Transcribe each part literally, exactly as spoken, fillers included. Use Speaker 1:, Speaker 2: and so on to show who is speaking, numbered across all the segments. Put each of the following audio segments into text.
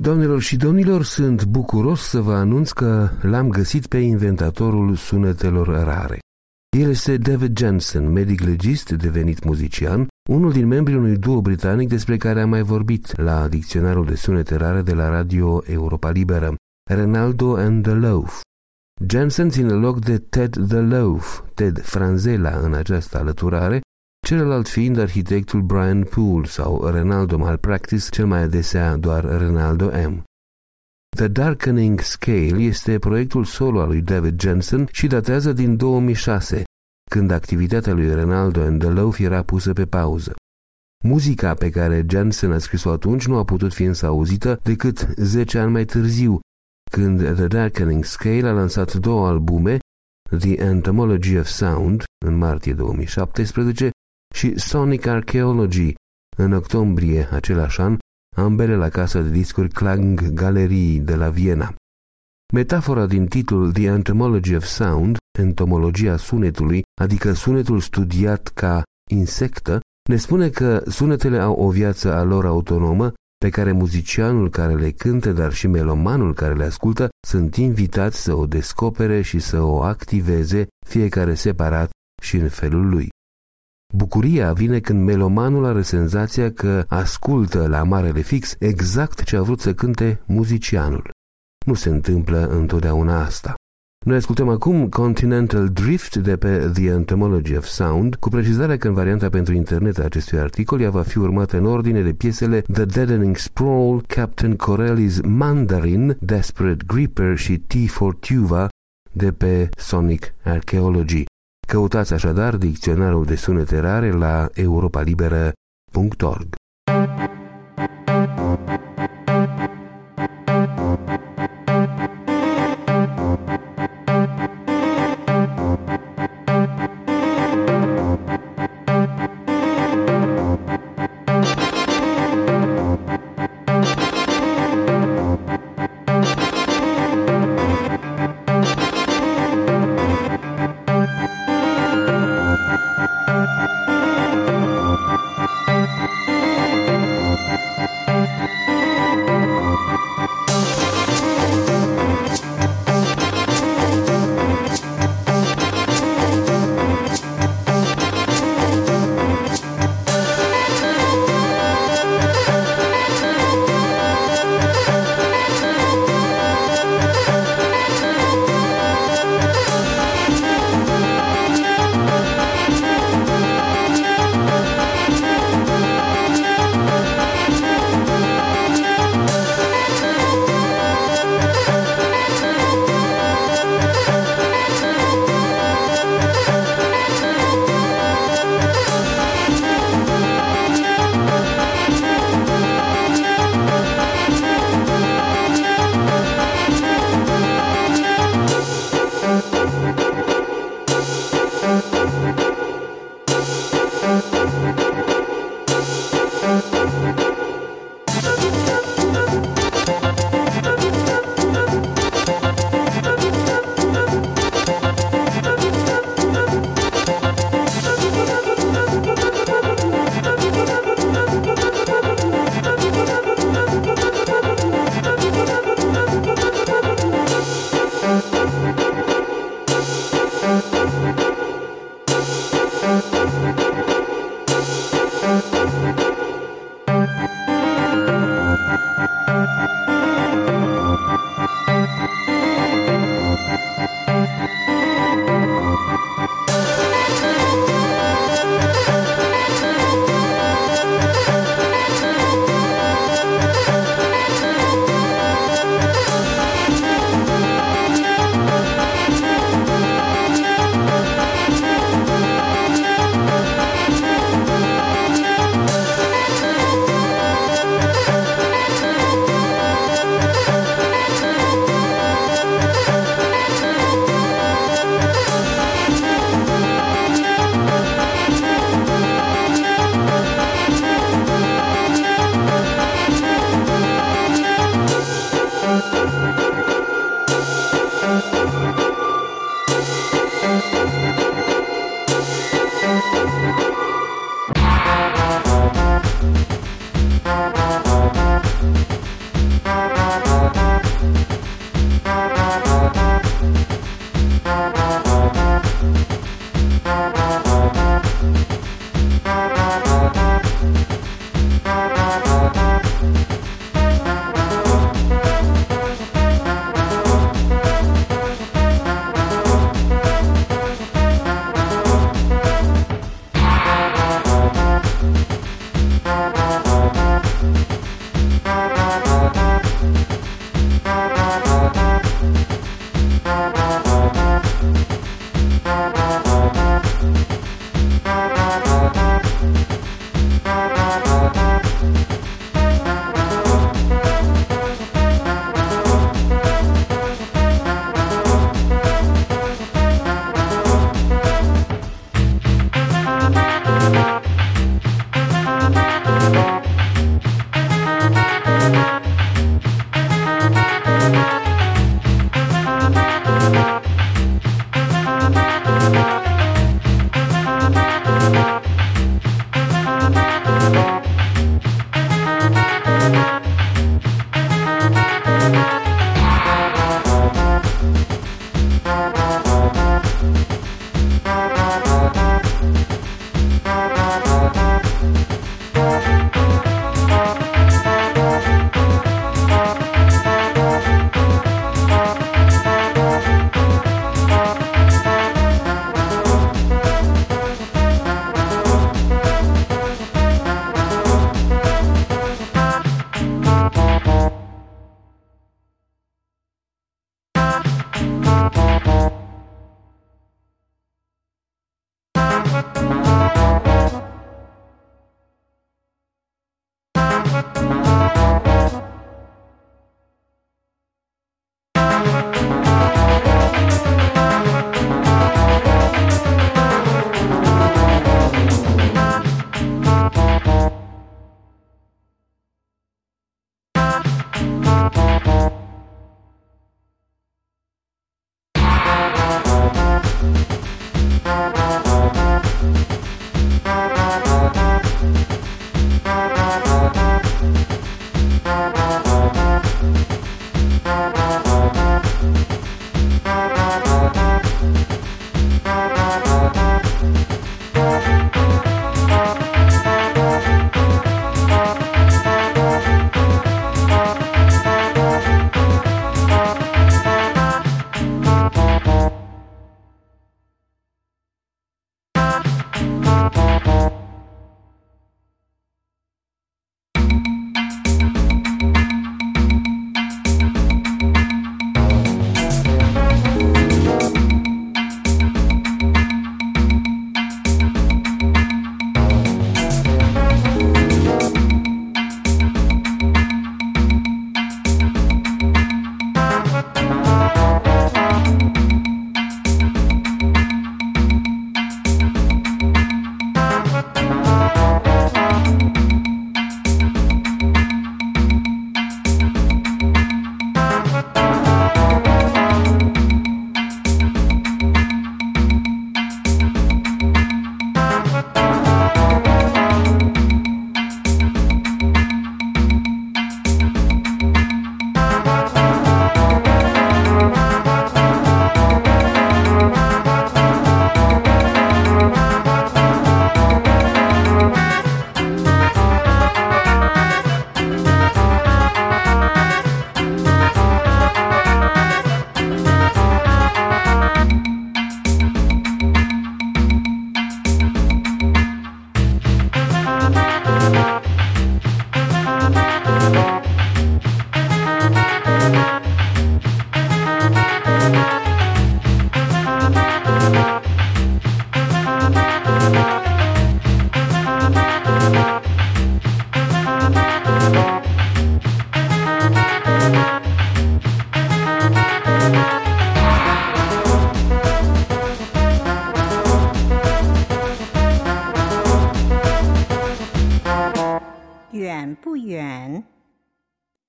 Speaker 1: Doamnelor și domnilor, sunt bucuros să vă anunț că l-am găsit pe inventatorul sunetelor rare. El este David Jensen, medic legist devenit muzician, unul din membrii unui duo britanic despre care am mai vorbit la dicționarul de sunete rare de la Radio Europa Liberă, Renaldo and the Loaf. Jensen ține loc de Ted the Loaf, Ted Franzela în această alăturare, celălalt fiind arhitectul Brian Poole sau Renaldo Malpractice, cel mai adesea doar Renaldo M. The Darkening Scale este proiectul solo al lui David Jensen și datează din două mii șase, când activitatea lui Renaldo and the Loaf era pusă pe pauză. Muzica pe care Jensen a scris-o atunci nu a putut fi însă auzită decât zece ani mai târziu, când The Darkening Scale a lansat două albume, The Entomology of Sound, în martie două mii șaptesprezece, și Sonic Archaeology, în octombrie același an, ambele la casa de discuri Klang Galerii de la Viena. Metafora din titlul The Entomology of Sound, entomologia sunetului, adică sunetul studiat ca insectă, ne spune că sunetele au o viață a lor autonomă, pe care muzicianul care le cântă, dar și melomanul care le ascultă, sunt invitați să o descopere și să o activeze, fiecare separat și în felul lui. Bucuria vine când melomanul are senzația că ascultă la marele fix exact ce a vrut să cânte muzicianul. Nu se întâmplă întotdeauna asta. Noi ascultăm acum Continental Drift de pe The Entomology of Sound, cu precizarea că în varianta pentru internet a acestui articol ea va fi urmată în ordine de piesele The Deadening Sprawl, Captain Corelli's Mandarin, Desperate Gripper și T for Tuva de pe Sonic Archaeology. Căutați așadar dicționarul de sunete rare la europa liberă punct org.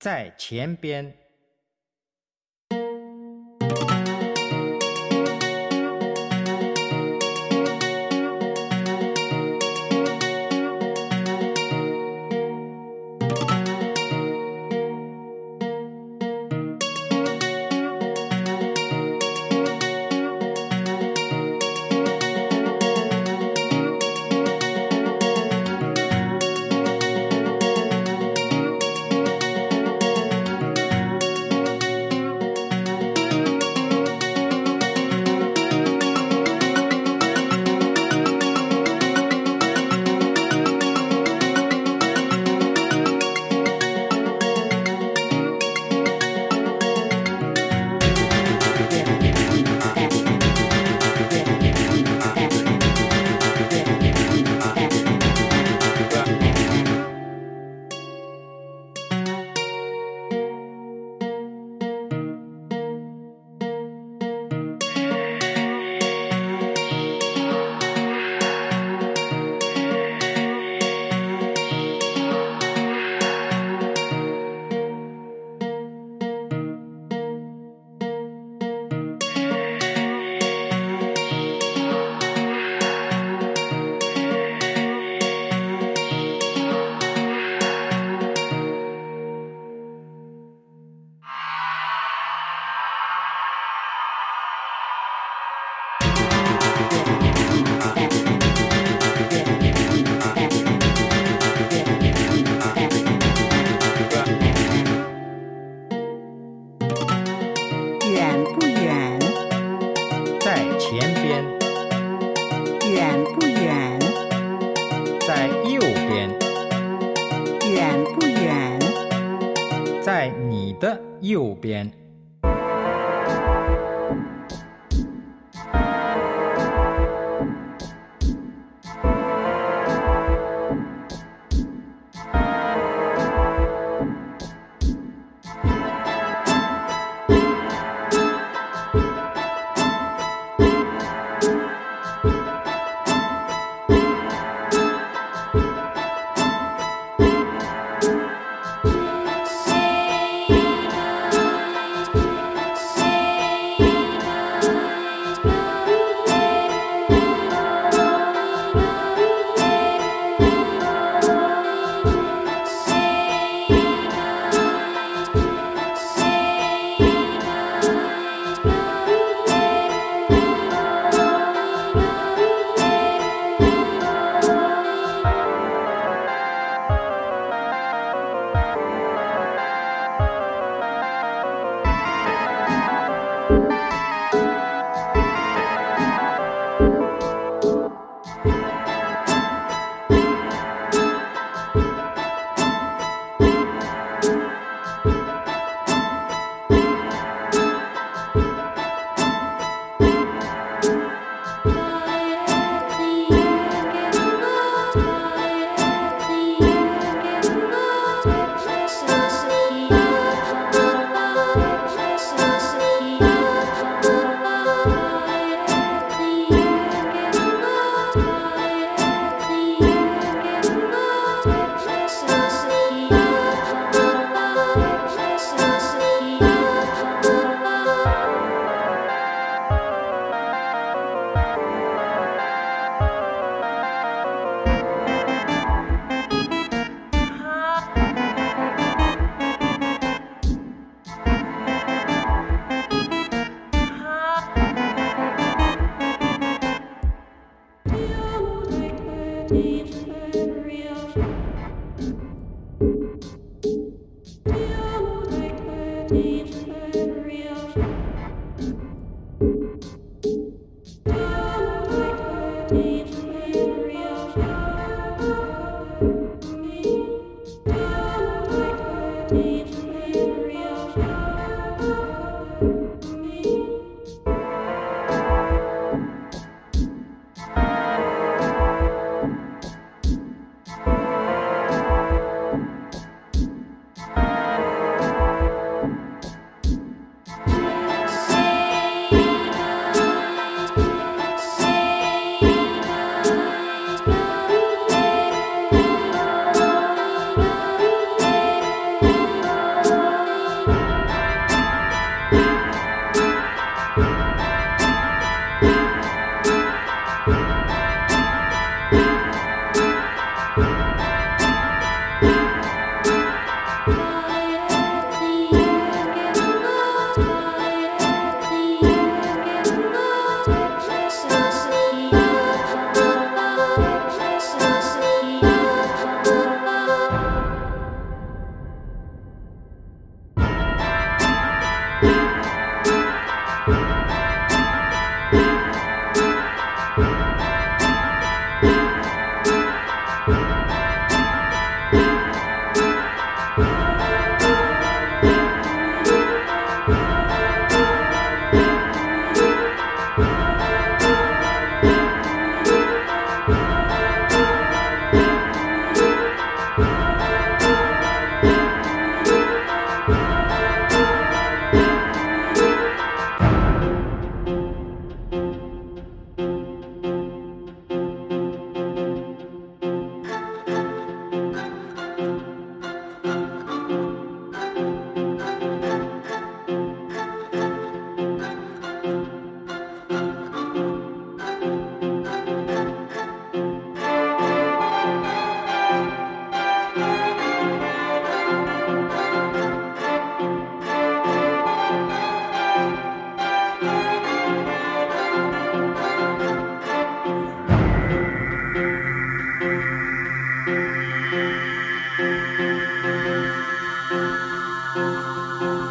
Speaker 2: 在前边。
Speaker 3: 远不远？
Speaker 2: 在前边。
Speaker 3: 远不远？
Speaker 2: 在右边。
Speaker 3: 远不远？
Speaker 2: 在你的右边。
Speaker 3: 远。